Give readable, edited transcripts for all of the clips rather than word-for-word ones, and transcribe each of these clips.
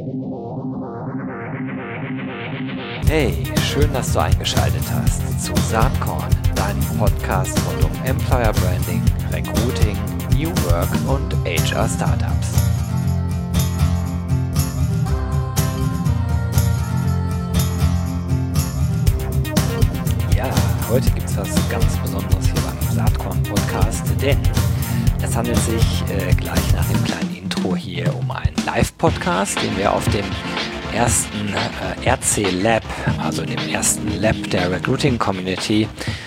Hey, schön, dass du eingeschaltet hast zu Saatkorn, deinem Podcast rund um Employer Branding, Recruiting, New Work und HR Startups. Ja, heute gibt es was ganz Besonderes hier beim Saatkorn Podcast, denn es handelt sich gleich nach dem kleinen Intro hier um einen Live-Podcast, den wir auf dem ersten RC Lab, also dem ersten Lab der Recruiting Community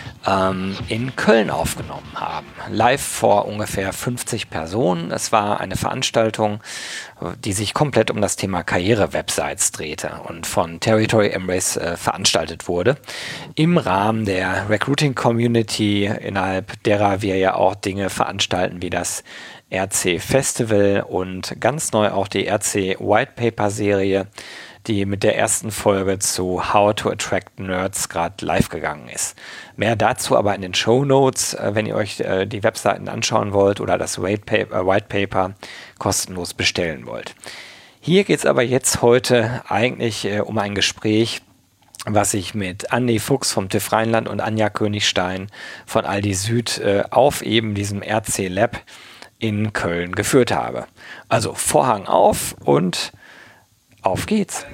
in Köln aufgenommen haben. Live vor ungefähr 50 Personen. Es war eine Veranstaltung, die sich komplett um das Thema Karriere-Websites drehte und von Territory Embrace veranstaltet wurde. Im Rahmen der Recruiting Community, innerhalb derer wir ja auch Dinge veranstalten wie das RC Festival und ganz neu auch die RC White Paper Serie, die mit der ersten Folge zu How to Attract Nerds gerade live gegangen ist. Mehr dazu aber in den Shownotes, wenn ihr euch die Webseiten anschauen wollt oder das White Paper kostenlos bestellen wollt. Hier geht es aber jetzt heute eigentlich um ein Gespräch, was ich mit Andi Fuchs vom TÜV Rheinland und Anja Königstein von Aldi Süd auf eben diesem RC Lab in Köln geführt habe. Also Vorhang auf und auf geht's.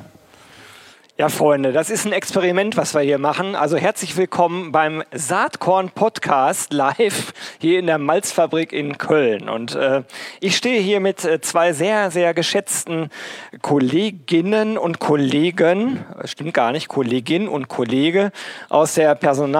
Ja, Freunde, das ist ein Experiment, was wir hier machen. Also herzlich willkommen beim Saatkorn Podcast live hier in der Malzfabrik in Köln. Und ich stehe hier mit zwei sehr, sehr geschätzten Kolleginnen und Kollegen, stimmt gar nicht, Kollegin und Kollege aus der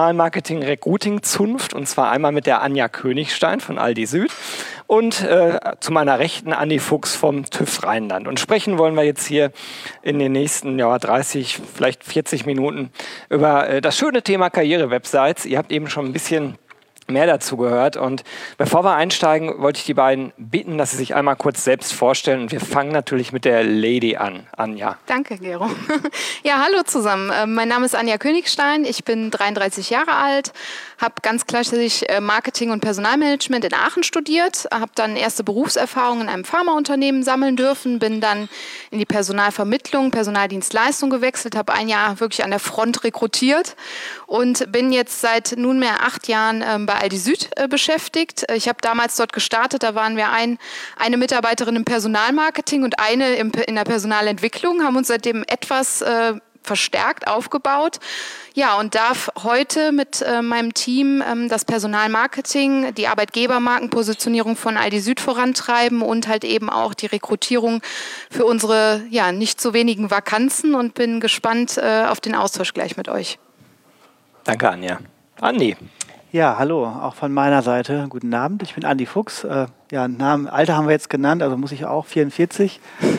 Personalmarketing-Recruiting-Zunft. Und zwar einmal mit der Anja Königstein von Aldi Süd und zu meiner Rechten Andi Fuchs vom TÜV Rheinland. Und sprechen wollen wir jetzt hier in den nächsten 30, vielleicht 40 Minuten über das schöne Thema Karriere-Websites. Ihr habt eben schon ein bisschen mehr dazu gehört. Und bevor wir einsteigen, wollte ich die beiden bitten, dass sie sich einmal kurz selbst vorstellen. Und wir fangen natürlich mit der Lady an. Anja. Danke, Gero. Ja, hallo zusammen. Mein Name ist Anja Königstein. Ich bin 33 Jahre alt, habe ganz klassisch Marketing und Personalmanagement in Aachen studiert, habe dann erste Berufserfahrung in einem Pharmaunternehmen sammeln dürfen, bin dann in die Personalvermittlung, Personaldienstleistung gewechselt, habe ein Jahr wirklich an der Front rekrutiert und bin jetzt seit nunmehr 8 Jahren bei Aldi Süd beschäftigt. Ich habe damals dort gestartet, da waren wir eine Mitarbeiterin im Personalmarketing und eine in der Personalentwicklung, haben uns seitdem etwas verstärkt aufgebaut. Ja, und darf heute mit meinem Team das Personalmarketing, die Arbeitgebermarkenpositionierung von Aldi Süd vorantreiben und halt eben auch die Rekrutierung für unsere nicht so wenigen Vakanzen und bin gespannt auf den Austausch gleich mit euch. Danke, Anja. Andi. Ja, hallo, auch von meiner Seite. Guten Abend, ich bin Andi Fuchs. Alter haben wir jetzt genannt, also muss ich auch, 44.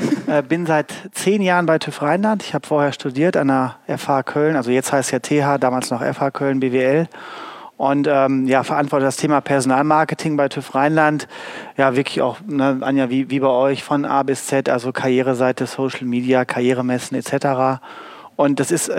Bin seit 10 Jahren bei TÜV Rheinland. Ich habe vorher studiert an der FH Köln, also jetzt heißt es ja TH, damals noch FH Köln, BWL. Und verantworte das Thema Personalmarketing bei TÜV Rheinland. Ja, wirklich auch, Anja, wie bei euch, von A bis Z, also Karriereseite, Social Media, Karrieremessen etc. Und das ist,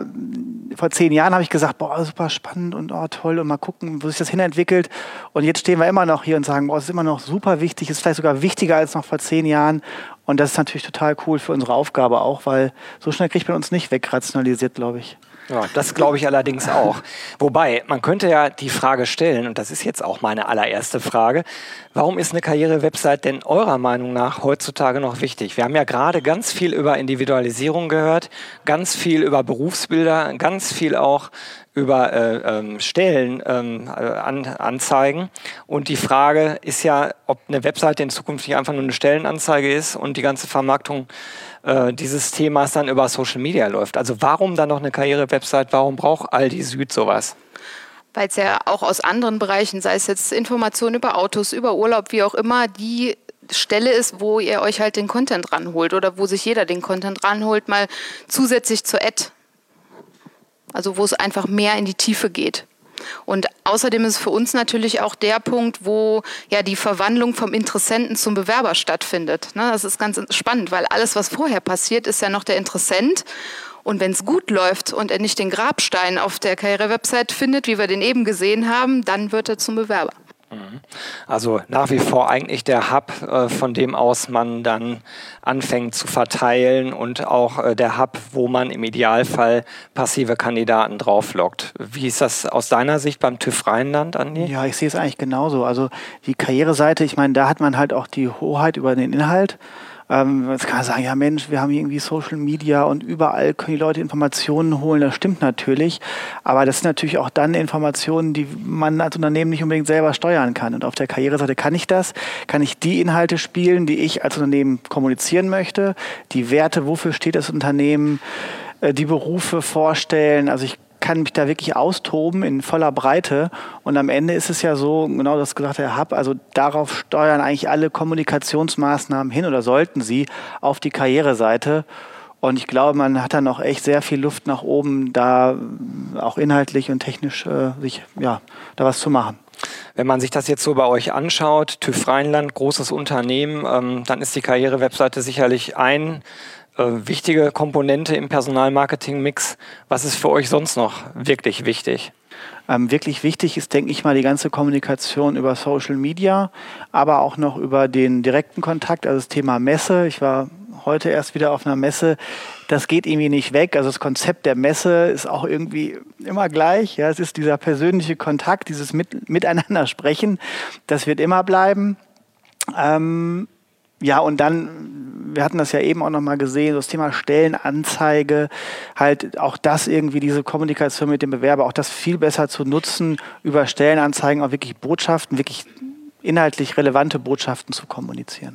vor 10 Jahren habe ich gesagt, super spannend und toll und mal gucken, wo sich das hinentwickelt. Und jetzt stehen wir immer noch hier und sagen, es ist immer noch super wichtig, ist vielleicht sogar wichtiger als noch vor 10 Jahren. Und das ist natürlich total cool für unsere Aufgabe auch, weil so schnell kriegt man uns nicht wegrationalisiert, glaube ich. Ja, das glaube ich allerdings auch. Wobei, man könnte ja die Frage stellen, und das ist jetzt auch meine allererste Frage, warum ist eine Karriere-Website denn eurer Meinung nach heutzutage noch wichtig? Wir haben ja gerade ganz viel über Individualisierung gehört, ganz viel über Berufsbilder, ganz viel auch über Stellenanzeigen. Und die Frage ist ja, ob eine Webseite in Zukunft nicht einfach nur eine Stellenanzeige ist und die ganze Vermarktung dieses Themas dann über Social Media läuft. Also warum dann noch eine Karriere-Website? Warum braucht Aldi Süd sowas? Weil es ja auch aus anderen Bereichen, sei es jetzt Informationen über Autos, über Urlaub, wie auch immer, die Stelle ist, wo ihr euch halt den Content ranholt oder wo sich jeder den Content ranholt, mal zusätzlich zur Ad. Also wo es einfach mehr in die Tiefe geht. Und außerdem ist es für uns natürlich auch der Punkt, wo ja die Verwandlung vom Interessenten zum Bewerber stattfindet. Das ist ganz spannend, weil alles, was vorher passiert, ist ja noch der Interessent. Und wenn es gut läuft und er nicht den Grabstein auf der Karriere-Website findet, wie wir den eben gesehen haben, dann wird er zum Bewerber. Also nach wie vor eigentlich der Hub, von dem aus man dann anfängt zu verteilen und auch der Hub, wo man im Idealfall passive Kandidaten drauflockt. Wie ist das aus deiner Sicht beim TÜV Rheinland, Andi? Ja, ich sehe es eigentlich genauso. Also die Karriereseite, ich meine, da hat man halt auch die Hoheit über den Inhalt. Jetzt kann man sagen, ja Mensch, wir haben irgendwie Social Media und überall können die Leute Informationen holen. Das stimmt natürlich. Aber das sind natürlich auch dann Informationen, die man als Unternehmen nicht unbedingt selber steuern kann. Und auf der Karriereseite kann ich das. Kann ich die Inhalte spielen, die ich als Unternehmen kommunizieren möchte. Die Werte, wofür steht das Unternehmen, die Berufe vorstellen. Also ich kann mich da wirklich austoben in voller Breite. Und am Ende ist es ja so, genau das gesagt, Herr Happ, also darauf steuern eigentlich alle Kommunikationsmaßnahmen hin oder sollten sie auf die Karriereseite. Und ich glaube, man hat da noch echt sehr viel Luft nach oben, da auch inhaltlich und technisch da was zu machen. Wenn man sich das jetzt so bei euch anschaut, TÜV Rheinland, großes Unternehmen, dann ist die Karrierewebseite sicherlich ein wichtige Komponente im Personalmarketing-Mix. Was ist für euch sonst noch wirklich wichtig? Wirklich wichtig ist, denke ich mal, die ganze Kommunikation über Social Media, aber auch noch über den direkten Kontakt, also das Thema Messe. Ich war heute erst wieder auf einer Messe. Das geht irgendwie nicht weg. Also das Konzept der Messe ist auch irgendwie immer gleich. Ja, es ist dieser persönliche Kontakt, dieses Miteinander sprechen. Das wird immer bleiben. Ja, und dann, wir hatten das ja eben auch nochmal gesehen, das Thema Stellenanzeige, halt auch das irgendwie, diese Kommunikation mit dem Bewerber, auch das viel besser zu nutzen, über Stellenanzeigen auch wirklich Botschaften, wirklich inhaltlich relevante Botschaften zu kommunizieren.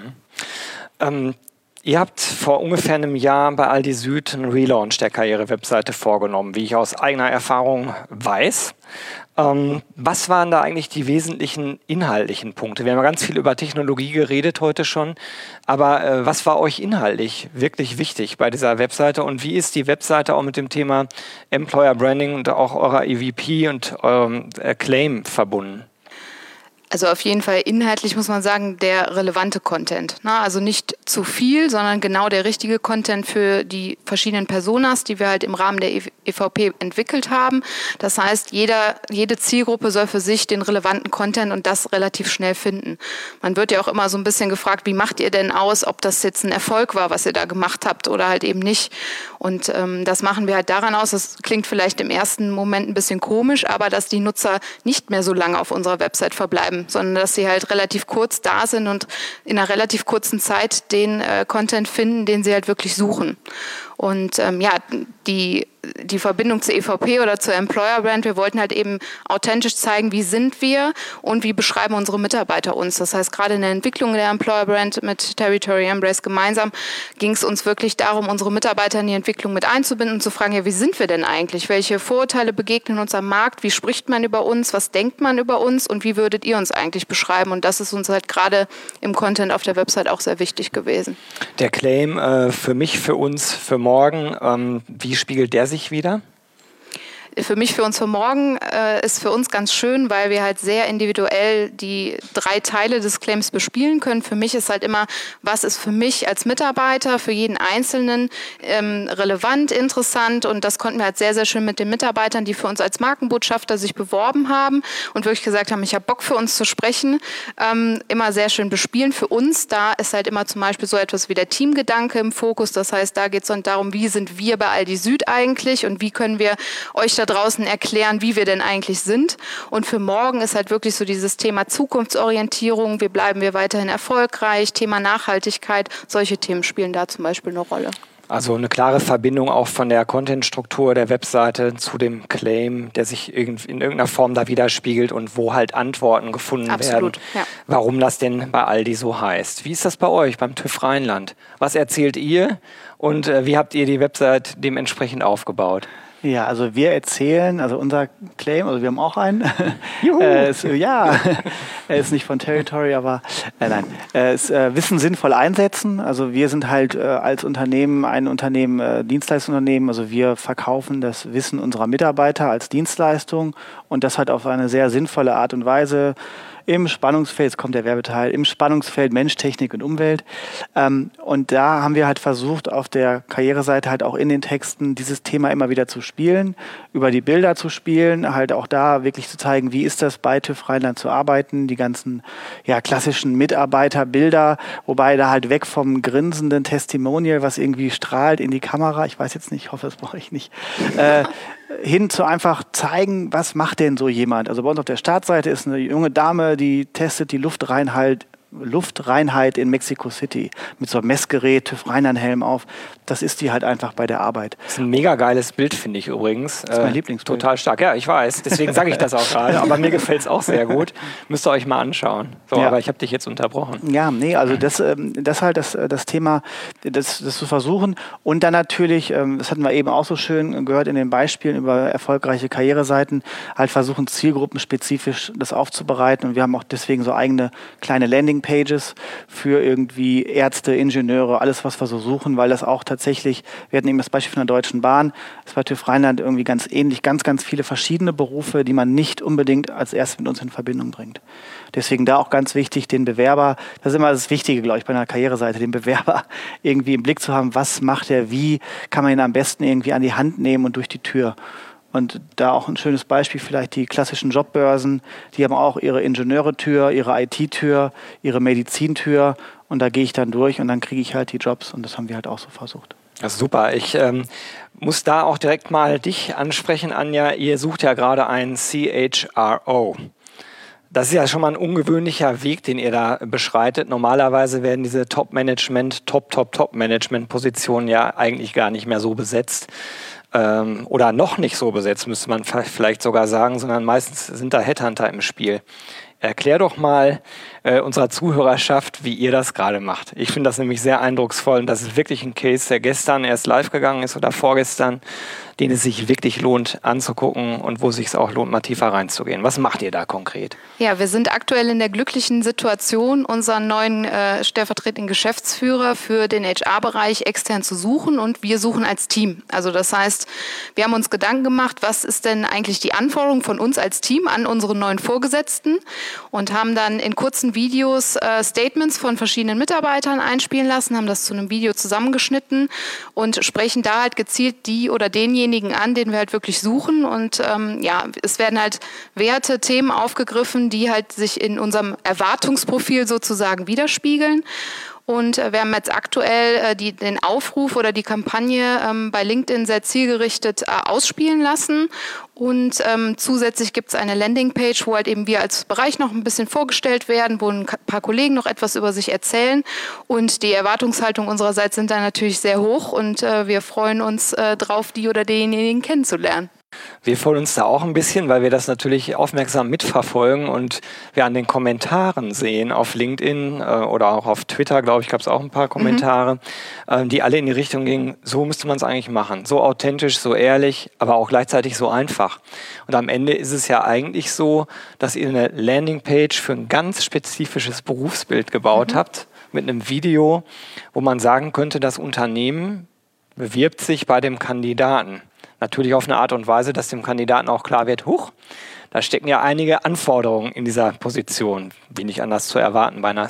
Ihr habt vor ungefähr einem Jahr bei Aldi Süd einen Relaunch der Karriere-Webseite vorgenommen, wie ich aus eigener Erfahrung weiß. Was waren da eigentlich die wesentlichen inhaltlichen Punkte? Wir haben ja ganz viel über Technologie geredet heute schon, aber was war euch inhaltlich wirklich wichtig bei dieser Webseite und wie ist die Webseite auch mit dem Thema Employer Branding und auch eurer EVP und eurem Claim verbunden? Also auf jeden Fall inhaltlich muss man sagen, der relevante Content. Also nicht zu viel, sondern genau der richtige Content für die verschiedenen Personas, die wir halt im Rahmen der EVP entwickelt haben. Das heißt, jede Zielgruppe soll für sich den relevanten Content und das relativ schnell finden. Man wird ja auch immer so ein bisschen gefragt, wie macht ihr denn aus, ob das jetzt ein Erfolg war, was ihr da gemacht habt oder halt eben nicht. Und das machen wir halt daran aus, das klingt vielleicht im ersten Moment ein bisschen komisch, aber dass die Nutzer nicht mehr so lange auf unserer Website verbleiben, sondern dass sie halt relativ kurz da sind und in einer relativ kurzen Zeit den Content finden, den sie halt wirklich suchen. Und die Verbindung zur EVP oder zur Employer Brand, wir wollten halt eben authentisch zeigen, wie sind wir und wie beschreiben unsere Mitarbeiter uns. Das heißt, gerade in der Entwicklung der Employer Brand mit Territory Embrace gemeinsam ging es uns wirklich darum, unsere Mitarbeiter in die Entwicklung mit einzubinden und zu fragen, ja, wie sind wir denn eigentlich? Welche Vorurteile begegnen uns am Markt? Wie spricht man über uns? Was denkt man über uns? Und wie würdet ihr uns eigentlich beschreiben? Und das ist uns halt gerade im Content auf der Website auch sehr wichtig gewesen. Der Claim für mich, für uns, für morgen, wie spiegelt der sich wieder? Für mich, für uns, für morgen ist für uns ganz schön, weil wir halt sehr individuell die 3 Teile des Claims bespielen können. Für mich ist halt immer, was ist für mich als Mitarbeiter, für jeden Einzelnen relevant, interessant und das konnten wir halt sehr, sehr schön mit den Mitarbeitern, die für uns als Markenbotschafter sich beworben haben und wirklich gesagt haben, ich habe Bock für uns zu sprechen, immer sehr schön bespielen. Für uns, da ist halt immer zum Beispiel so etwas wie der Teamgedanke im Fokus. Das heißt, da geht es dann darum, wie sind wir bei Aldi Süd eigentlich und wie können wir euch da draußen erklären, wie wir denn eigentlich sind. Und für morgen ist halt wirklich so dieses Thema Zukunftsorientierung, wie bleiben wir weiterhin erfolgreich, Thema Nachhaltigkeit, solche Themen spielen da zum Beispiel eine Rolle. Also eine klare Verbindung auch von der Content-Struktur der Webseite zu dem Claim, der sich in irgendeiner Form da widerspiegelt und wo halt Antworten gefunden werden, ja, warum das denn bei Aldi so heißt. Wie ist das bei euch, beim TÜV Rheinland? Was erzählt ihr und wie habt ihr die Website dementsprechend aufgebaut? Ja, also wir erzählen, also unser Claim, also wir haben auch einen. Er ist nicht von Territory, aber Wissen sinnvoll einsetzen. Also wir sind halt als Unternehmen ein Unternehmen, Dienstleistungsunternehmen, also wir verkaufen das Wissen unserer Mitarbeiter als Dienstleistung und das halt auf eine sehr sinnvolle Art und Weise. im Spannungsfeld, jetzt kommt der Werbeteil, im Spannungsfeld Mensch, Technik und Umwelt. Und da haben wir halt versucht, auf der Karriereseite halt auch in den Texten dieses Thema immer wieder zu spielen, über die Bilder zu spielen, halt auch da wirklich zu zeigen, wie ist das bei TÜV Rheinland zu arbeiten, die ganzen klassischen Mitarbeiterbilder, wobei da halt weg vom grinsenden Testimonial, was irgendwie strahlt in die Kamera, ich weiß jetzt nicht, ich hoffe, das brauche ich nicht, hin zu einfach zeigen, was macht denn so jemand. Also bei uns auf der Startseite ist eine junge Dame, die testet die Luftreinheit in Mexico City mit so einem Messgerät, TÜV Rheinland-Helm auf. Das ist die halt einfach bei der Arbeit. Das ist ein mega geiles Bild, finde ich übrigens. Das ist mein Lieblingsbild. Total stark. Ja, ich weiß. Deswegen sage ich das auch gerade. Aber mir gefällt es auch sehr gut. Müsst ihr euch mal anschauen. So, aber ich habe dich jetzt unterbrochen. Ja, nee, also das halt das Thema, das zu versuchen. Und dann natürlich, das hatten wir eben auch so schön gehört in den Beispielen über erfolgreiche Karriereseiten, halt versuchen, zielgruppenspezifisch das aufzubereiten. Und wir haben auch deswegen so eigene kleine Landingpages für irgendwie Ärzte, Ingenieure, alles, was wir so suchen, weil das auch tatsächlich, wir hatten eben das Beispiel von der Deutschen Bahn, das war TÜV Rheinland irgendwie ganz ähnlich, ganz, ganz viele verschiedene Berufe, die man nicht unbedingt als erstes mit uns in Verbindung bringt. Deswegen da auch ganz wichtig, den Bewerber, das ist immer das Wichtige, glaube ich, bei einer Karriereseite, den Bewerber irgendwie im Blick zu haben, was macht er, wie kann man ihn am besten irgendwie an die Hand nehmen und durch die Tür. Und da auch ein schönes Beispiel, vielleicht die klassischen Jobbörsen, die haben auch ihre Ingenieure-Tür, ihre IT-Tür, ihre Medizintür und da gehe ich dann durch und dann kriege ich halt die Jobs und das haben wir halt auch so versucht. Das ist super. Ich muss da auch direkt mal dich ansprechen, Anja. Ihr sucht ja gerade einen CHRO. Das ist ja schon mal ein ungewöhnlicher Weg, den ihr da beschreitet. Normalerweise werden diese Top-Management-Positionen ja eigentlich gar nicht mehr so besetzt. Oder noch nicht so besetzt, müsste man vielleicht sogar sagen, sondern meistens sind da Headhunter im Spiel. Erklär doch mal unserer Zuhörerschaft, wie ihr das gerade macht. Ich finde das nämlich sehr eindrucksvoll und das ist wirklich ein Case, der gestern erst live gegangen ist oder vorgestern, den es sich wirklich lohnt anzugucken und wo es sich auch lohnt, mal tiefer reinzugehen. Was macht ihr da konkret? Ja, wir sind aktuell in der glücklichen Situation, unseren neuen stellvertretenden Geschäftsführer für den HR-Bereich extern zu suchen und wir suchen als Team. Also das heißt, wir haben uns Gedanken gemacht, was ist denn eigentlich die Anforderung von uns als Team an unsere neuen Vorgesetzten und haben dann in kurzen Videos Statements von verschiedenen Mitarbeitern einspielen lassen, haben das zu einem Video zusammengeschnitten und sprechen da halt gezielt die oder denjenigen an, den wir halt wirklich suchen und es werden halt Werte, Themen aufgegriffen, die halt sich in unserem Erwartungsprofil sozusagen widerspiegeln. Und wir haben jetzt aktuell den Aufruf oder die Kampagne bei LinkedIn sehr zielgerichtet ausspielen lassen. Und zusätzlich gibt es eine Landingpage, wo halt eben wir als Bereich noch ein bisschen vorgestellt werden, wo ein paar Kollegen noch etwas über sich erzählen. Und die Erwartungshaltung unsererseits sind da natürlich sehr hoch und wir freuen uns drauf, die oder denjenigen kennenzulernen. Wir freuen uns da auch ein bisschen, weil wir das natürlich aufmerksam mitverfolgen und wir an den Kommentaren sehen auf LinkedIn oder auch auf Twitter, glaube ich, gab es auch ein paar Kommentare, die alle in die Richtung gingen, so müsste man es eigentlich machen. So authentisch, so ehrlich, aber auch gleichzeitig so einfach. Und am Ende ist es ja eigentlich so, dass ihr eine Landingpage für ein ganz spezifisches Berufsbild gebaut habt, mit einem Video, wo man sagen könnte, das Unternehmen bewirbt sich bei dem Kandidaten. Natürlich auf eine Art und Weise, dass dem Kandidaten auch klar wird, da stecken ja einige Anforderungen in dieser Position, wie nicht anders zu erwarten bei einer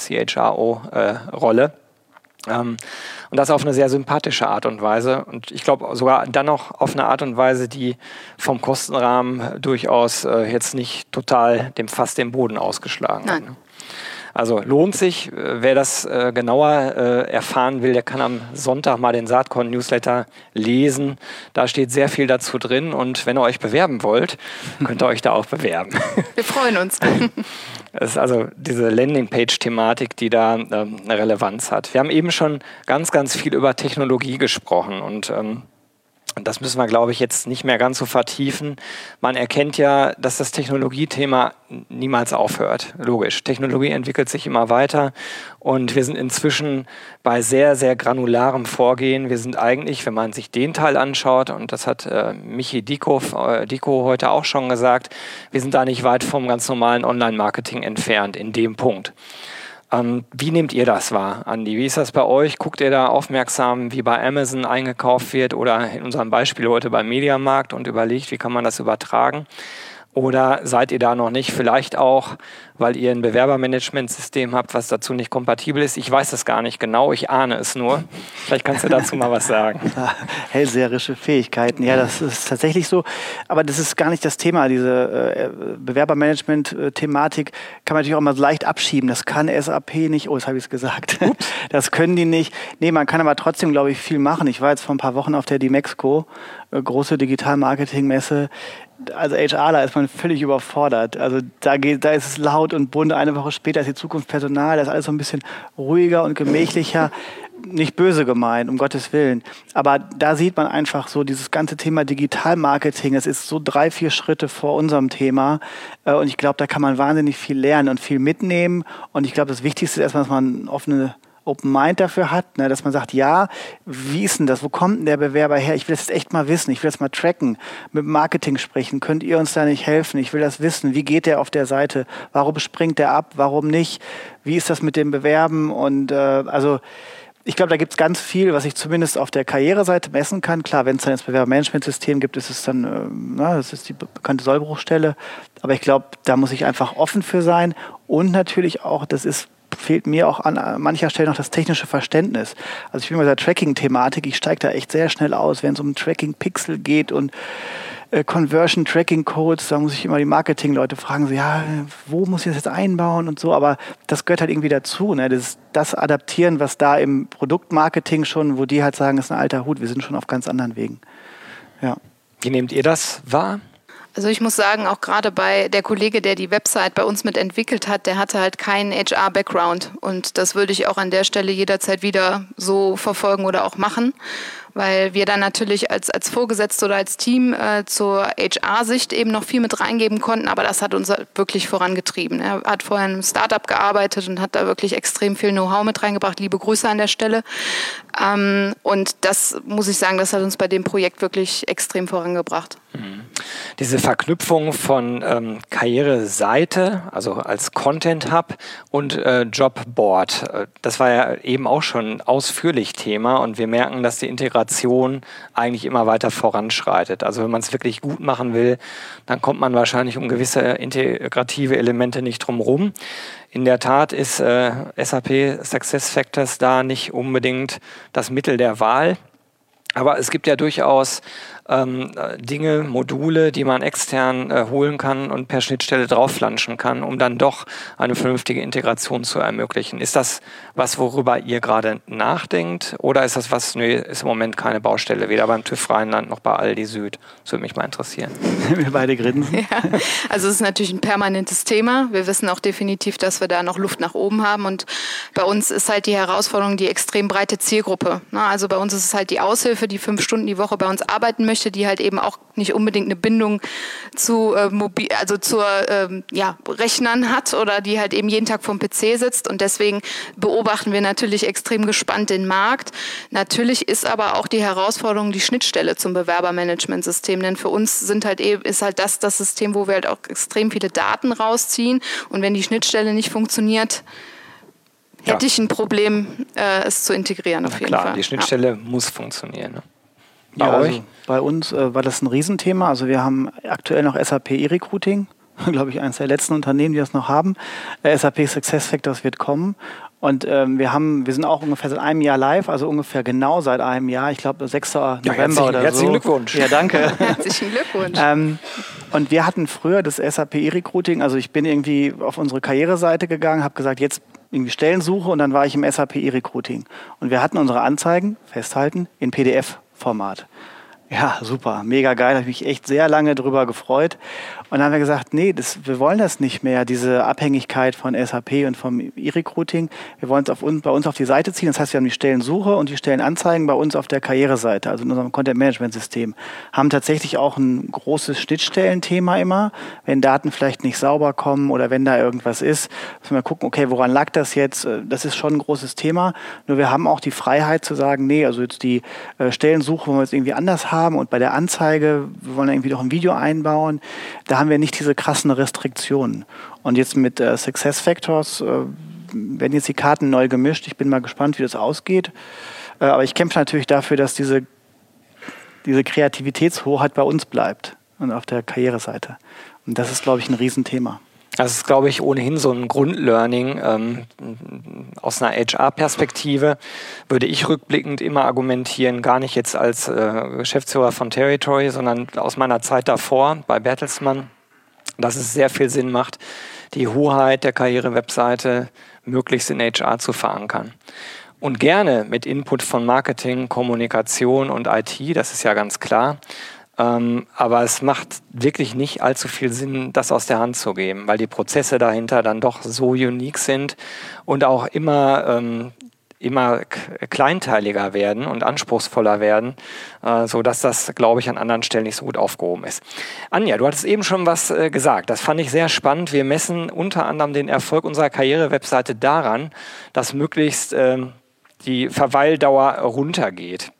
CHRO-Rolle. Und das auf eine sehr sympathische Art und Weise. Und ich glaube sogar dann noch auf eine Art und Weise, die vom Kostenrahmen durchaus jetzt nicht total den Boden ausgeschlagen hat. Also lohnt sich, wer das genauer erfahren will, der kann am Sonntag mal den Saatkorn-Newsletter lesen. Da steht sehr viel dazu drin und wenn ihr euch bewerben wollt, könnt ihr euch da auch bewerben. Wir freuen uns. Das ist also diese Landingpage-Thematik, die da eine Relevanz hat. Wir haben eben schon ganz, ganz viel über Technologie gesprochen und das müssen wir, glaube ich, jetzt nicht mehr ganz so vertiefen. Man erkennt ja, dass das Technologiethema niemals aufhört. Logisch. Technologie entwickelt sich immer weiter und wir sind inzwischen bei sehr, sehr granularem Vorgehen. Wir sind eigentlich, wenn man sich den Teil anschaut, und das hat Michi Diko heute auch schon gesagt, wir sind da nicht weit vom ganz normalen Online-Marketing entfernt in dem Punkt. Wie nehmt ihr das wahr, Andi? Wie ist das bei euch? Guckt ihr da aufmerksam, wie bei Amazon eingekauft wird oder in unserem Beispiel heute beim Mediamarkt und überlegt, wie kann man das übertragen? Oder seid ihr da noch nicht? Vielleicht auch, weil ihr ein Bewerbermanagementsystem habt, was dazu nicht kompatibel ist. Ich weiß das gar nicht genau, ich ahne es nur. Vielleicht kannst du dazu mal was sagen. Hellseherische Fähigkeiten, ja, das ist tatsächlich so. Aber das ist gar nicht das Thema. Diese Bewerbermanagement-Thematik kann man natürlich auch mal so leicht abschieben. Das kann SAP nicht. Oh, jetzt habe ich es gesagt. Das können die nicht. Nee, man kann aber trotzdem, glaube ich, viel machen. Ich war jetzt vor ein paar Wochen auf der Dimexco, große Digital-Marketing-Messe. Als HRler ist man völlig überfordert. Also da ist es laut und bunt. Eine Woche später ist die Zukunft Personal. Da ist alles so ein bisschen ruhiger und gemächlicher. Nicht böse gemeint, um Gottes Willen. Aber da sieht man einfach so dieses ganze Thema Digital-Marketing. Das ist so 3-4 Schritte vor unserem Thema. Und ich glaube, da kann man wahnsinnig viel lernen und viel mitnehmen. Und ich glaube, das Wichtigste ist erstmal, dass man eine offene Open Mind dafür hat, ne, dass man sagt, ja, wie ist denn das? Wo kommt denn der Bewerber her? Ich will das jetzt echt mal wissen. Ich will das mal tracken, mit dem Marketing sprechen. Könnt ihr uns da nicht helfen? Ich will das wissen. Wie geht der auf der Seite? Warum springt der ab? Warum nicht? Wie ist das mit dem Bewerben? Und also ich glaube, da gibt es ganz viel, was ich zumindest auf der Karriereseite messen kann. Klar, wenn es dann das Bewerbermanagementsystem gibt, ist es dann, das ist die bekannte Sollbruchstelle. Aber ich glaube, da muss ich einfach offen für sein. Und natürlich auch, fehlt mir auch an mancher Stelle noch das technische Verständnis. Also ich bin bei der Tracking-Thematik, ich steige da echt sehr schnell aus, wenn es um Tracking-Pixel geht und Conversion-Tracking-Codes, da muss ich immer die Marketing-Leute fragen, so, ja, wo muss ich das jetzt einbauen und so, aber das gehört halt irgendwie dazu, ne? Das Adaptieren, was da im Produktmarketing schon, wo die halt sagen, das ist ein alter Hut, wir sind schon auf ganz anderen Wegen. Ja. Wie nehmt ihr das wahr? Also ich muss sagen, auch gerade bei der Kollege, der die Website bei uns mitentwickelt hat, der hatte halt keinen HR-Background. Und das würde ich auch an der Stelle jederzeit wieder so verfolgen oder auch machen, weil wir dann natürlich als Vorgesetzte oder als Team zur HR-Sicht eben noch viel mit reingeben konnten, aber das hat uns wirklich vorangetrieben. Er hat vorher in einem Startup gearbeitet und hat da wirklich extrem viel Know-how mit reingebracht. Liebe Grüße an der Stelle. Und das, muss ich sagen, das hat uns bei dem Projekt wirklich extrem vorangebracht. Diese Verknüpfung von Karriereseite, also als Content Hub und Jobboard, das war ja eben auch schon ausführlich Thema und wir merken, dass die Integration eigentlich immer weiter voranschreitet. Also wenn man es wirklich gut machen will, dann kommt man wahrscheinlich um gewisse integrative Elemente nicht drum rum. In der Tat ist SAP SuccessFactors da nicht unbedingt das Mittel der Wahl. Aber es gibt ja durchaus Dinge, Module, die man extern holen kann und per Schnittstelle draufflanschen kann, um dann doch eine vernünftige Integration zu ermöglichen. Ist das was, worüber ihr gerade nachdenkt? Oder ist das was, ist im Moment keine Baustelle, weder beim TÜV Rheinland noch bei Aldi Süd? Das würde mich mal interessieren. Wir beide grinsen. Ja, also es ist natürlich ein permanentes Thema. Wir wissen auch definitiv, dass wir da noch Luft nach oben haben. Und bei uns ist halt die Herausforderung die extrem breite Zielgruppe. Also bei uns ist es halt die Aushilfe, die 5 Stunden die Woche bei uns arbeiten möchte, die halt eben auch nicht unbedingt eine Bindung zu Rechnern hat oder die halt eben jeden Tag vorm PC sitzt. Und deswegen beobachten wir natürlich extrem gespannt den Markt. Natürlich ist aber auch die Herausforderung die Schnittstelle zum Bewerbermanagementsystem. Denn für uns ist halt das System, wo wir halt auch extrem viele Daten rausziehen. Und wenn die Schnittstelle nicht funktioniert, hätte ich ein Problem, es zu integrieren auf jeden Fall. Klar, die Schnittstelle muss funktionieren. Ne? Bei euch? Also bei uns war das ein Riesenthema. Also wir haben aktuell noch SAP E-Recruiting, glaube ich, eines der letzten Unternehmen, die das noch haben. SAP SuccessFactors wird kommen. Und wir sind auch ungefähr seit einem Jahr live, also ungefähr genau seit einem Jahr. Ich glaube, 6. November oder so. Herzlichen Glückwunsch. Ja, danke. Herzlichen Glückwunsch. Und wir hatten früher das SAP E-Recruiting. Also ich bin irgendwie auf unsere Karriereseite gegangen, habe gesagt, jetzt irgendwie Stellensuche und dann war ich im SAP E-Recruiting. Und wir hatten unsere Anzeigen, festhalten, in PDF-Format. Ja, super, mega geil, habe mich echt sehr lange drüber gefreut. Und dann haben wir gesagt, nee, wir wollen das nicht mehr, diese Abhängigkeit von SAP und vom E-Recruiting. Wir wollen es bei uns auf die Seite ziehen. Das heißt, wir haben die Stellensuche und die Stellenanzeigen bei uns auf der Karriereseite, also in unserem Content-Management-System. Haben tatsächlich auch ein großes Schnittstellenthema immer. Wenn Daten vielleicht nicht sauber kommen oder wenn da irgendwas ist, müssen wir gucken, okay, woran lag das jetzt? Das ist schon ein großes Thema. Nur wir haben auch die Freiheit zu sagen, nee, also jetzt die Stellensuche wollen wir jetzt irgendwie anders haben und bei der Anzeige, wir wollen irgendwie noch ein Video einbauen. Da haben wir nicht diese krassen Restriktionen. Und jetzt mit SuccessFactors werden jetzt die Karten neu gemischt. Ich bin mal gespannt, wie das ausgeht. Aber ich kämpfe natürlich dafür, dass diese Kreativitätshoheit bei uns bleibt. und auf der Karriereseite. Und das ist, glaube ich, ein Riesenthema. Das ist, glaube ich, ohnehin so ein Grundlearning. Aus einer HR-Perspektive würde ich rückblickend immer argumentieren, gar nicht jetzt als Geschäftsführer von Territory, sondern aus meiner Zeit davor bei Bertelsmann, dass es sehr viel Sinn macht, die Hoheit der Karriere-Webseite möglichst in HR zu verankern. Und gerne mit Input von Marketing, Kommunikation und IT, das ist ja ganz klar. Aber es macht wirklich nicht allzu viel Sinn, das aus der Hand zu geben, weil die Prozesse dahinter dann doch so unique sind und auch immer kleinteiliger werden und anspruchsvoller werden, sodass das, glaube ich, an anderen Stellen nicht so gut aufgehoben ist. Anja, du hattest eben schon was gesagt. Das fand ich sehr spannend. Wir messen unter anderem den Erfolg unserer Karriere-Webseite daran, dass möglichst die Verweildauer runtergeht.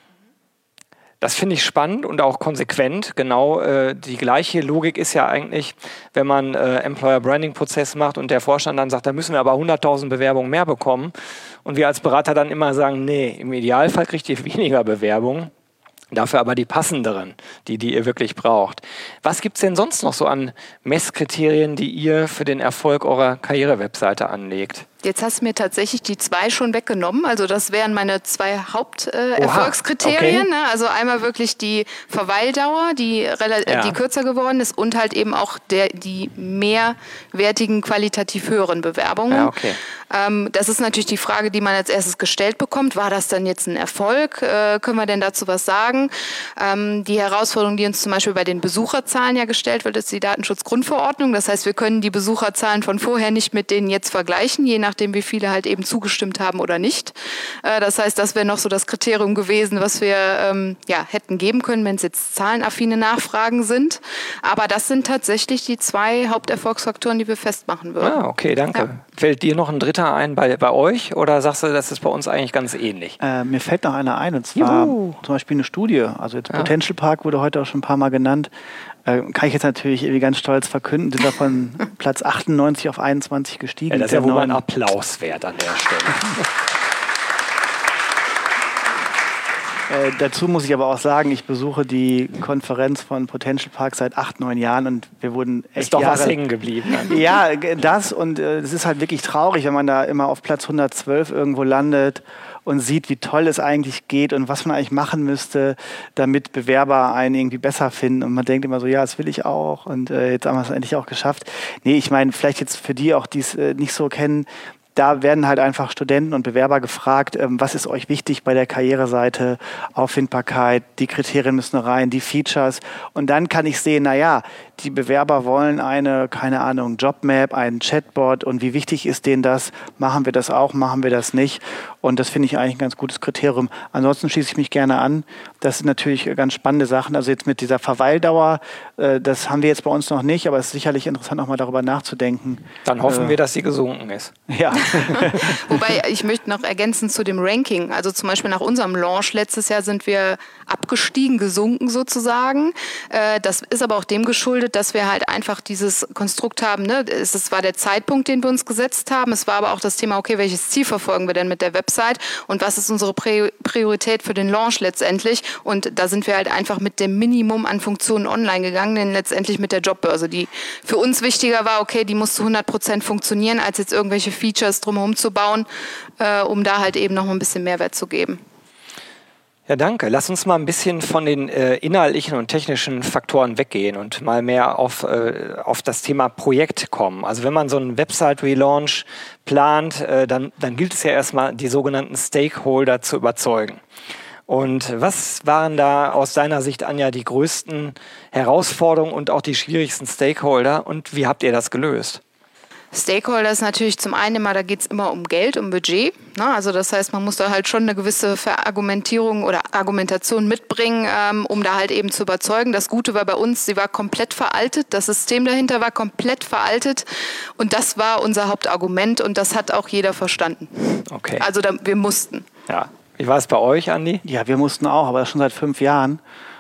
Das finde ich spannend und auch konsequent. Genau die gleiche Logik ist ja eigentlich, wenn man Employer-Branding-Prozess macht und der Vorstand dann sagt, da müssen wir aber 100.000 Bewerbungen mehr bekommen. Und wir als Berater dann immer sagen, nee, im Idealfall kriegt ihr weniger Bewerbungen, dafür aber die passenderen, die ihr wirklich braucht. Was gibt es denn sonst noch so an Messkriterien, die ihr für den Erfolg eurer Karriere-Webseite anlegt? Jetzt hast du mir tatsächlich die 2 schon weggenommen. Also das wären meine 2 Haupterfolgskriterien. Okay. Ne? Also einmal wirklich die Verweildauer, die kürzer geworden ist und halt eben auch die mehrwertigen, qualitativ höheren Bewerbungen. Ja, okay. Das ist natürlich die Frage, die man als erstes gestellt bekommt. War das dann jetzt ein Erfolg? Können wir denn dazu was sagen? Die Herausforderung, die uns zum Beispiel bei den Besucherzahlen ja gestellt wird, ist die Datenschutzgrundverordnung. Das heißt, wir können die Besucherzahlen von vorher nicht mit denen jetzt vergleichen, je nachdem, wie viele halt eben zugestimmt haben oder nicht. Das heißt, das wäre noch so das Kriterium gewesen, was wir hätten geben können, wenn es jetzt zahlenaffine Nachfragen sind. Aber das sind tatsächlich die 2 Haupterfolgsfaktoren, die wir festmachen würden. Ah, okay, danke. Ja. Fällt dir noch ein dritter ein bei euch oder sagst du, das ist bei uns eigentlich ganz ähnlich? Mir fällt noch einer ein, und zwar zum Beispiel eine Studie. Also jetzt Potential Park wurde heute auch schon ein paar Mal genannt. Kann ich jetzt natürlich irgendwie ganz stolz verkünden, sind wir von Platz 98 auf 21 gestiegen. Ja, das ist ja wohl ein Applaus wert an der Stelle. Dazu muss ich aber auch sagen, ich besuche die Konferenz von Potential Park seit 8-9 Jahren und wir wurden echt ist doch was hängen geblieben. Ja, das und es ist halt wirklich traurig, wenn man da immer auf Platz 112 irgendwo landet und sieht, wie toll es eigentlich geht und was man eigentlich machen müsste, damit Bewerber einen irgendwie besser finden. Und man denkt immer so, ja, das will ich auch und jetzt haben wir es endlich auch geschafft. Nee, ich meine, vielleicht jetzt für die auch, die es nicht so kennen, da werden halt einfach Studenten und Bewerber gefragt, was ist euch wichtig bei der Karriereseite, Auffindbarkeit, die Kriterien müssen rein, die Features. Und dann kann ich sehen, naja, die Bewerber wollen eine, keine Ahnung, Jobmap, einen Chatbot und wie wichtig ist denen das? Machen wir das auch, machen wir das nicht? Und das finde ich eigentlich ein ganz gutes Kriterium. Ansonsten schließe ich mich gerne an. Das sind natürlich ganz spannende Sachen. Also jetzt mit dieser Verweildauer, das haben wir jetzt bei uns noch nicht, aber es ist sicherlich interessant, auch mal darüber nachzudenken. Dann hoffen wir, dass sie gesunken ist. Ja. Wobei, ich möchte noch ergänzen zu dem Ranking. Also zum Beispiel nach unserem Launch letztes Jahr sind wir abgestiegen, gesunken sozusagen. Das ist aber auch dem geschuldet, dass wir halt einfach dieses Konstrukt haben. Ne? Es war der Zeitpunkt, den wir uns gesetzt haben. Es war aber auch das Thema, okay, welches Ziel verfolgen wir denn mit der Website und was ist unsere Priorität für den Launch letztendlich? Und da sind wir halt einfach mit dem Minimum an Funktionen online gegangen, denn letztendlich mit der Jobbörse, die für uns wichtiger war, okay, die muss zu 100% funktionieren, als jetzt irgendwelche Features drumherum zu bauen, um da halt eben noch mal ein bisschen Mehrwert zu geben. Ja, danke. Lass uns mal ein bisschen von den inhaltlichen und technischen Faktoren weggehen und mal mehr auf das Thema Projekt kommen. Also wenn man so einen Website-Relaunch plant, dann gilt es ja erstmal, die sogenannten Stakeholder zu überzeugen. Und was waren da aus deiner Sicht, Anja, die größten Herausforderungen und auch die schwierigsten Stakeholder und wie habt ihr das gelöst? Stakeholder ist natürlich zum einen immer, da geht es immer um Geld, um Budget. Ne? Also das heißt, man muss da halt schon eine gewisse Verargumentierung oder Argumentation mitbringen, um da halt eben zu überzeugen. Das Gute war bei uns, sie war komplett veraltet, das System dahinter war komplett veraltet und das war unser Hauptargument und das hat auch jeder verstanden. Okay. Also wir mussten. Ja. Wie war es bei euch, Andi? Ja, wir mussten auch, aber schon seit 5 Jahren.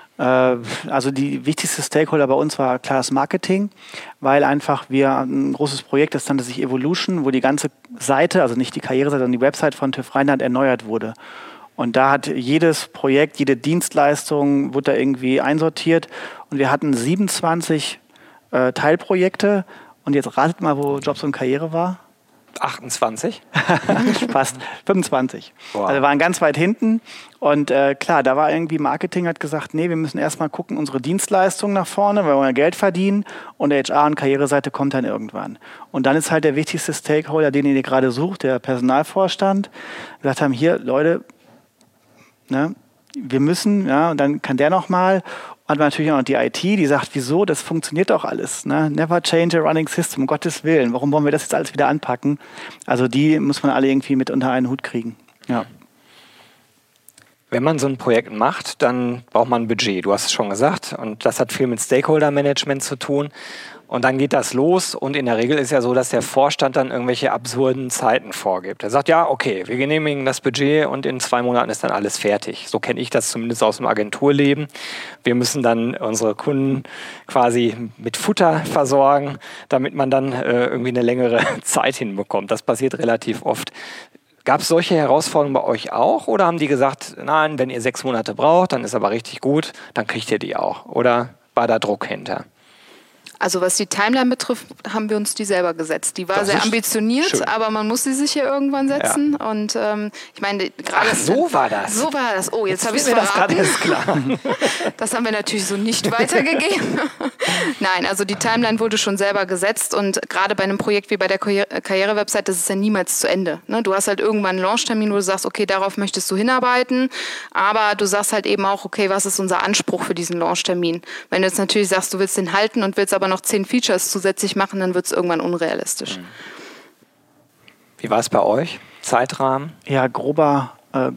Also die wichtigste Stakeholder bei uns war klar das Marketing, weil einfach wir ein großes Projekt, das nannte sich Evolution, wo die ganze Seite, also nicht die Karriereseite, sondern die Website von TÜV Rheinland erneuert wurde. Und da hat jedes Projekt, jede Dienstleistung wurde da irgendwie einsortiert und wir hatten 27 Teilprojekte. Und jetzt ratet mal, wo Jobs und Karriere war. 28? Passt, 25. Wow. Also wir waren ganz weit hinten. Und klar, da war irgendwie Marketing hat gesagt, nee, wir müssen erstmal gucken, unsere Dienstleistungen nach vorne, weil wir wollen Geld verdienen. Und der HR- und Karriereseite kommt dann irgendwann. Und dann ist halt der wichtigste Stakeholder, den ihr gerade sucht, der Personalvorstand, gesagt haben, hier, Leute, ne, wir müssen, ja, und dann kann der nochmal. Hat man natürlich auch noch die IT, die sagt, wieso, das funktioniert doch alles. Ne? Never change a running system, um Gottes Willen. Warum wollen wir das jetzt alles wieder anpacken? Also die muss man alle irgendwie mit unter einen Hut kriegen. Ja. Wenn man so ein Projekt macht, dann braucht man ein Budget. Du hast es schon gesagt. Und das hat viel mit Stakeholder-Management zu tun. Und dann geht das los. Und in der Regel ist ja so, dass der Vorstand dann irgendwelche absurden Zeiten vorgibt. Er sagt, ja, okay, wir genehmigen das Budget und in 2 Monaten ist dann alles fertig. So kenne ich das zumindest aus dem Agenturleben. Wir müssen dann unsere Kunden quasi mit Futter versorgen, damit man dann irgendwie eine längere Zeit hinbekommt. Das passiert relativ oft. Gab es solche Herausforderungen bei euch auch? Oder haben die gesagt, nein, wenn ihr 6 Monate braucht, dann ist aber richtig gut, dann kriegt ihr die auch? Oder war da Druck hinter? Also was die Timeline betrifft, haben wir uns die selber gesetzt. Die war Das sehr ist ambitioniert, schön. aber man muss sie sich hier irgendwann setzen. Ja. Und ich meine, gerade... Ach, so war das? So war das. Oh, jetzt habe ich es das verraten. gerade erst klar. Das haben wir natürlich so nicht weitergegeben. Nein, also die Timeline wurde schon selber gesetzt und gerade bei einem Projekt wie bei der Karriere-Website, das ist ja niemals zu Ende. Ne? Du hast halt irgendwann einen Launchtermin, wo du sagst, okay, darauf möchtest du hinarbeiten, aber du sagst halt eben auch, okay, was ist unser Anspruch für diesen Launchtermin? Wenn du jetzt natürlich sagst, du willst den halten und willst aber noch 10 Features zusätzlich machen, dann wird es irgendwann unrealistisch. Wie war es bei euch? Zeitrahmen? Ja, grober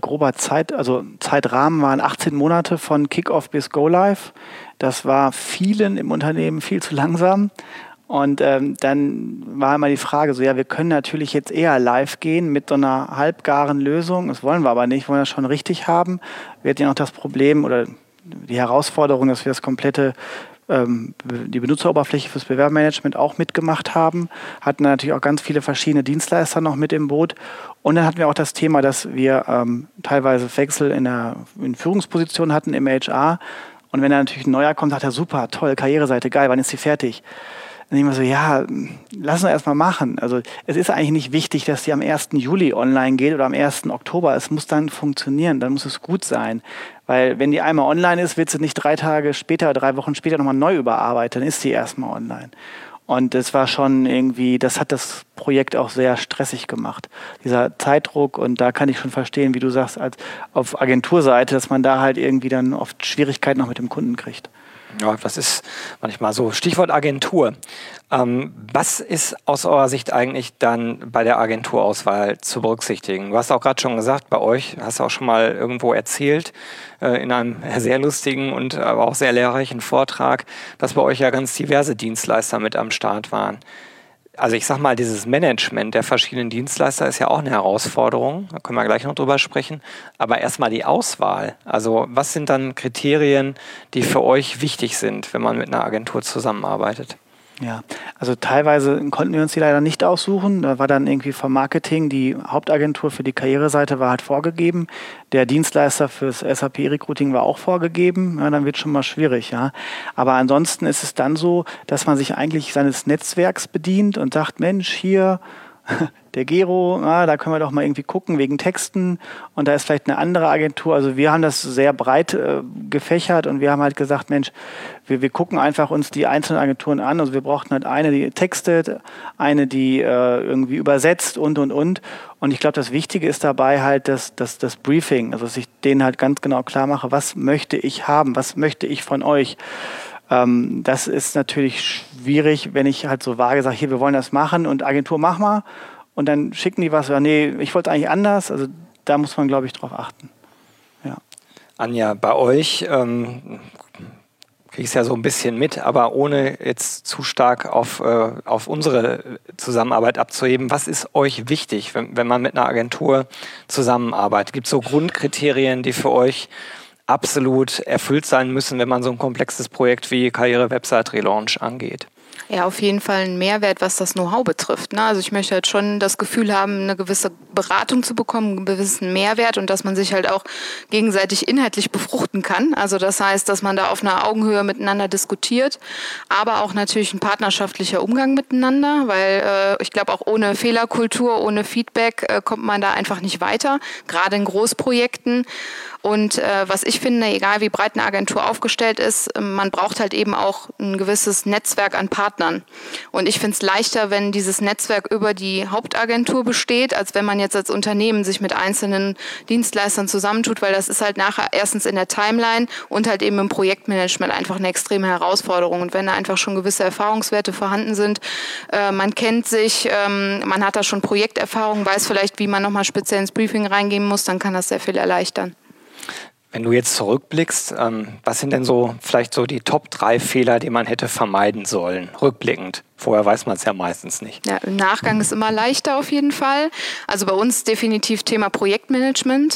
Zeitrahmen waren 18 Monate von Kickoff bis Go Live. Das war vielen im Unternehmen viel zu langsam. Und dann war immer die Frage so, ja, wir können natürlich jetzt eher live gehen mit so einer halbgaren Lösung. Das wollen wir aber nicht, wir wollen das schon richtig haben. Wir hatten ja noch das Problem oder die Herausforderung, dass wir das komplette die Benutzeroberfläche fürs Bewerbermanagement auch mitgemacht haben, hatten natürlich auch ganz viele verschiedene Dienstleister noch mit im Boot. Und dann hatten wir auch das Thema, dass wir teilweise Wechsel in Führungspositionen hatten im HR. Und wenn da natürlich ein neuer kommt, sagt er, super, toll, Karriereseite, geil, wann ist sie fertig? Dann denken wir so, ja, lass uns erstmal machen. Also es ist eigentlich nicht wichtig, dass die am 1. Juli online geht oder am 1. Oktober. Es muss dann funktionieren, dann muss es gut sein. Weil wenn die einmal online ist, wird sie nicht 3 Tage später oder 3 Wochen später nochmal neu überarbeitet, dann ist sie erstmal online. Und das war schon irgendwie, das hat das Projekt auch sehr stressig gemacht. Dieser Zeitdruck, und da kann ich schon verstehen, wie du sagst, als auf Agenturseite, dass man da halt irgendwie dann oft Schwierigkeiten noch mit dem Kunden kriegt. Ja, das ist manchmal so. Stichwort Agentur. Was ist aus eurer Sicht eigentlich dann bei der Agenturauswahl zu berücksichtigen? Du hast auch gerade schon gesagt, bei euch, hast du auch schon mal irgendwo erzählt, in einem sehr lustigen und aber auch sehr lehrreichen Vortrag, dass bei euch ja ganz diverse Dienstleister mit am Start waren. Also ich sag mal, dieses Management der verschiedenen Dienstleister ist ja auch eine Herausforderung. Da können wir gleich noch drüber sprechen. Aber erstmal die Auswahl. Also was sind dann Kriterien, die für euch wichtig sind, wenn man mit einer Agentur zusammenarbeitet? Ja, also teilweise konnten wir uns die leider nicht aussuchen. Da war dann irgendwie vom Marketing die Hauptagentur für die Karriereseite war halt vorgegeben. Der Dienstleister fürs SAP-Recruiting war auch vorgegeben. Ja, dann wird schon mal schwierig. Ja. Aber ansonsten ist es dann so, dass man sich eigentlich seines Netzwerks bedient und sagt, Mensch, hier der Gero, da können wir doch mal irgendwie gucken wegen Texten und da ist vielleicht eine andere Agentur. Also wir haben das sehr breit gefächert und wir haben halt gesagt, Mensch, wir gucken einfach uns die einzelnen Agenturen an. Also wir brauchten halt eine, die textet, eine, die irgendwie übersetzt und. Und ich glaube, das Wichtige ist dabei halt das Briefing, also dass ich denen halt ganz genau klar mache, was möchte ich haben, was möchte ich von euch. Das ist natürlich schwierig, wenn ich halt so vage sage, hier, wir wollen das machen und Agentur, mach mal. Und dann schicken die was, nee, ich wollte es eigentlich anders. Also da muss man, glaube ich, drauf achten. Ja. Anja, bei euch kriege ich es ja so ein bisschen mit, aber ohne jetzt zu stark auf unsere Zusammenarbeit abzuheben. Was ist euch wichtig, wenn man mit einer Agentur zusammenarbeitet? Gibt es so Grundkriterien, die für euch absolut erfüllt sein müssen, wenn man so ein komplexes Projekt wie Karriere-Website-Relaunch angeht? Ja, auf jeden Fall ein Mehrwert, was das Know-how betrifft. Also ich möchte halt schon das Gefühl haben, eine gewisse Beratung zu bekommen, einen gewissen Mehrwert und dass man sich halt auch gegenseitig inhaltlich befruchten kann. Also das heißt, dass man da auf einer Augenhöhe miteinander diskutiert, aber auch natürlich ein partnerschaftlicher Umgang miteinander, weil ich glaube, auch ohne Fehlerkultur, ohne Feedback kommt man da einfach nicht weiter, gerade in Großprojekten. Und was ich finde, egal wie breit eine Agentur aufgestellt ist, man braucht halt eben auch ein gewisses Netzwerk an Partnern. Und ich finde es leichter, wenn dieses Netzwerk über die Hauptagentur besteht, als wenn man jetzt als Unternehmen sich mit einzelnen Dienstleistern zusammentut, weil das ist halt nachher erstens in der Timeline und halt eben im Projektmanagement einfach eine extreme Herausforderung. Und wenn da einfach schon gewisse Erfahrungswerte vorhanden sind, man kennt sich, man hat da schon Projekterfahrung, weiß vielleicht, wie man nochmal speziell ins Briefing reingehen muss, dann kann das sehr viel erleichtern. Wenn du jetzt zurückblickst, was sind denn so vielleicht so die Top 3 Fehler, die man hätte vermeiden sollen, rückblickend? Vorher weiß man es ja meistens nicht. Ja, im Nachgang ist immer leichter auf jeden Fall. Also bei uns definitiv Thema Projektmanagement.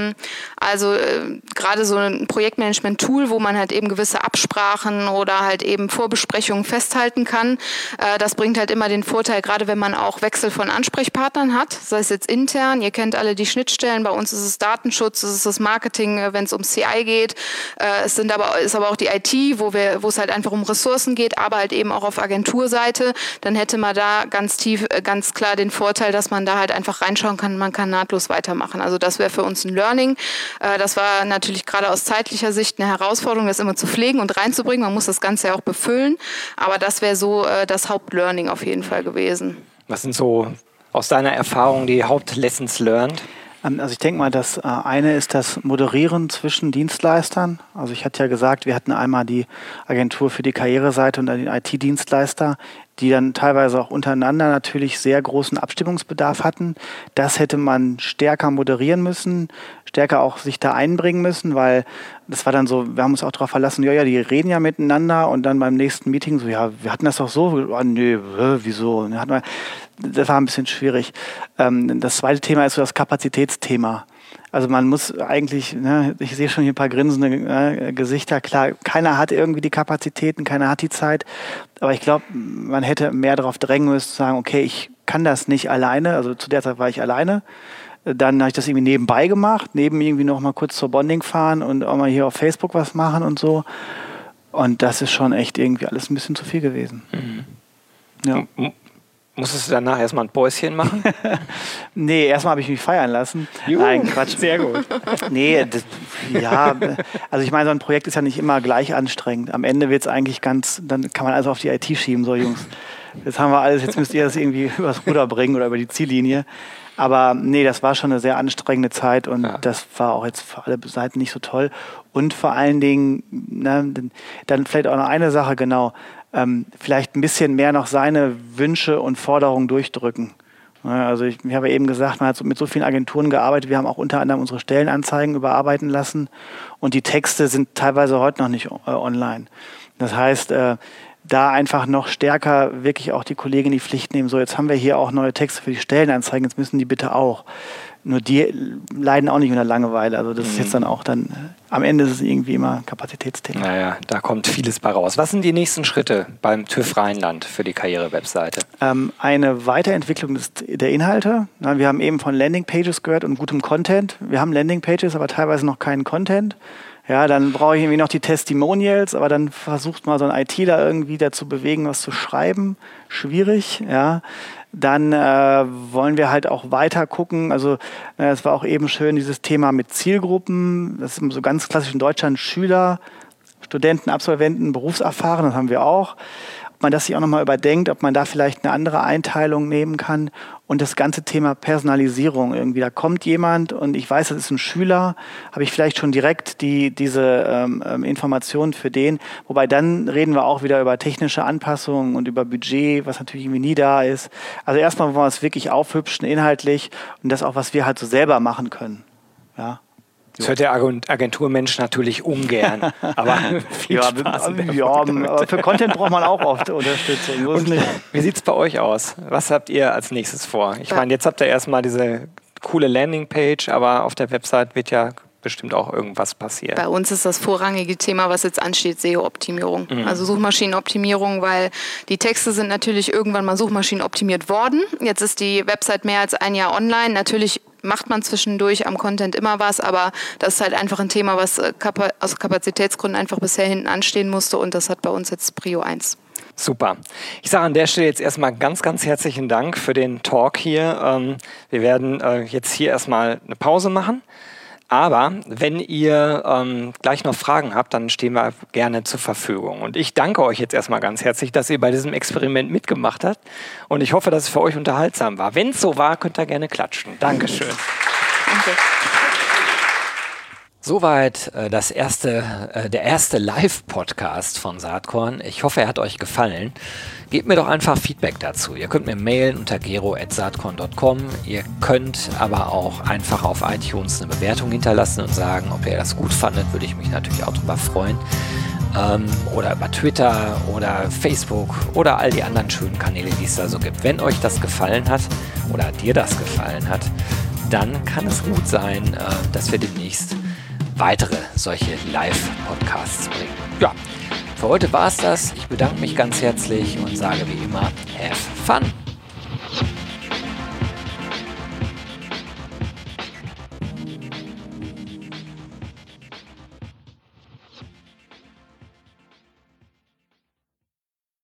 Gerade so ein Projektmanagement-Tool, wo man halt eben gewisse Absprachen oder halt eben Vorbesprechungen festhalten kann. Das bringt halt immer den Vorteil, gerade wenn man auch Wechsel von Ansprechpartnern hat, sei es jetzt intern. Ihr kennt alle die Schnittstellen. Bei uns ist es Datenschutz, es ist das Marketing, wenn es um CI geht. Ist aber auch die IT, wo es halt einfach um Ressourcen geht, aber halt eben auch auf Agenturseite. Dann hätte man da ganz klar den Vorteil, dass man da halt einfach reinschauen kann, man kann nahtlos weitermachen. Also das wäre für uns ein Learning. Das war natürlich gerade aus zeitlicher Sicht eine Herausforderung, das immer zu pflegen und reinzubringen. Man muss das Ganze ja auch befüllen, aber das wäre so das Hauptlearning auf jeden Fall gewesen. Was sind so aus deiner Erfahrung die Hauptlessons learned? Also ich denke mal, das eine ist das Moderieren zwischen Dienstleistern. Also ich hatte ja gesagt, wir hatten einmal die Agentur für die Karriereseite und den IT-Dienstleister, die dann teilweise auch untereinander natürlich sehr großen Abstimmungsbedarf hatten. Das hätte man stärker moderieren müssen, stärker auch sich da einbringen müssen, weil das war dann so, wir haben uns auch darauf verlassen, ja, die reden ja miteinander und dann beim nächsten Meeting so, ja, wir hatten das doch so, oh, nee, wieso? Das war ein bisschen schwierig. Das zweite Thema ist so das Kapazitätsthema. Also man muss eigentlich, ich sehe schon hier ein paar grinsende Gesichter, klar, keiner hat irgendwie die Kapazitäten, keiner hat die Zeit, aber ich glaube, man hätte mehr darauf drängen müssen, zu sagen, okay, ich kann das nicht alleine, also zu der Zeit war ich alleine, dann habe ich das irgendwie nebenbei gemacht, irgendwie noch mal kurz zur Bonding fahren und auch mal hier auf Facebook was machen und so und das ist schon echt irgendwie alles ein bisschen zu viel gewesen. Mhm. Ja. Musstest du danach erstmal ein Päuschen machen? Nee, erstmal habe ich mich feiern lassen. Juhu, nein, Quatsch. Sehr gut. Nee, also ich meine, so ein Projekt ist ja nicht immer gleich anstrengend. Am Ende wird es eigentlich dann kann man also auf die IT schieben, so Jungs. Jetzt haben wir alles, jetzt müsst ihr das irgendwie übers Ruder bringen oder über die Ziellinie. Aber nee, das war schon eine sehr anstrengende Zeit und das war auch jetzt für alle Seiten nicht so toll. Und vor allen Dingen, dann vielleicht auch noch eine Sache, genau, vielleicht ein bisschen mehr noch seine Wünsche und Forderungen durchdrücken. Also ich habe eben gesagt, man hat mit so vielen Agenturen gearbeitet, wir haben auch unter anderem unsere Stellenanzeigen überarbeiten lassen und die Texte sind teilweise heute noch nicht online. Das heißt, da einfach noch stärker wirklich auch die Kollegen in die Pflicht nehmen. So, jetzt haben wir hier auch neue Texte für die Stellenanzeigen, jetzt müssen die bitte auch. Nur die leiden auch nicht unter Langeweile. Also das ist jetzt dann auch am Ende ist es irgendwie immer ein Kapazitätsthema. Naja, da kommt vieles bei raus. Was sind die nächsten Schritte beim TÜV Rheinland für die Karriere-Webseite? Eine Weiterentwicklung der Inhalte. Wir haben eben von Landingpages gehört und gutem Content. Wir haben Landingpages, aber teilweise noch keinen Content. Ja, dann brauche ich irgendwie noch die Testimonials, aber dann versucht mal so ein ITler irgendwie dazu bewegen, was zu schreiben. Schwierig, ja. Dann wollen wir halt auch weiter gucken. Also es war auch eben schön, dieses Thema mit Zielgruppen. Das ist so ganz klassisch in Deutschland Schüler, Studenten, Absolventen, Berufserfahren, das haben wir auch. Ob man das sich auch nochmal überdenkt, ob man da vielleicht eine andere Einteilung nehmen kann. Und das ganze Thema Personalisierung irgendwie. Da kommt jemand und ich weiß, das ist ein Schüler, habe ich vielleicht schon direkt diese Informationen für den. Wobei dann reden wir auch wieder über technische Anpassungen und über Budget, was natürlich irgendwie nie da ist. Also erstmal wollen wir es wirklich aufhübschen inhaltlich und das auch, was wir halt so selber machen können. Ja. Das hört der Agenturmensch natürlich ungern, aber viel Spaß. Aber für Content braucht man auch oft Unterstützung. Und wie sieht es bei euch aus? Was habt ihr als nächstes vor? Ich meine, jetzt habt ihr erstmal diese coole Landingpage, aber auf der Website wird ja bestimmt auch irgendwas passiert. Bei uns ist das vorrangige Thema, was jetzt ansteht, SEO-Optimierung. Also Suchmaschinenoptimierung, weil die Texte sind natürlich irgendwann mal suchmaschinenoptimiert worden. Jetzt ist die Website mehr als ein Jahr online. Natürlich macht man zwischendurch am Content immer was, aber das ist halt einfach ein Thema, was aus Kapazitätsgründen einfach bisher hinten anstehen musste und das hat bei uns jetzt Prio 1. Super. Ich sage an der Stelle jetzt erstmal ganz, ganz herzlichen Dank für den Talk hier. Wir werden jetzt hier erstmal eine Pause machen. Aber wenn ihr gleich noch Fragen habt, dann stehen wir gerne zur Verfügung. Und ich danke euch jetzt erstmal ganz herzlich, dass ihr bei diesem Experiment mitgemacht habt. Und ich hoffe, dass es für euch unterhaltsam war. Wenn es so war, könnt ihr gerne klatschen. Dankeschön. Danke. Soweit der erste Live-Podcast von Saatkorn. Ich hoffe, er hat euch gefallen. Gebt mir doch einfach Feedback dazu. Ihr könnt mir mailen unter gero@saatkorn.com. Ihr könnt aber auch einfach auf iTunes eine Bewertung hinterlassen und sagen, ob ihr das gut fandet, würde ich mich natürlich auch drüber freuen. Oder über Twitter oder Facebook oder all die anderen schönen Kanäle, die es da so gibt. Wenn euch das gefallen hat oder dir das gefallen hat, dann kann es gut sein, dass wir demnächst weitere solche Live-Podcasts bringen. Ja, für heute war es das. Ich bedanke mich ganz herzlich und sage wie immer, have fun!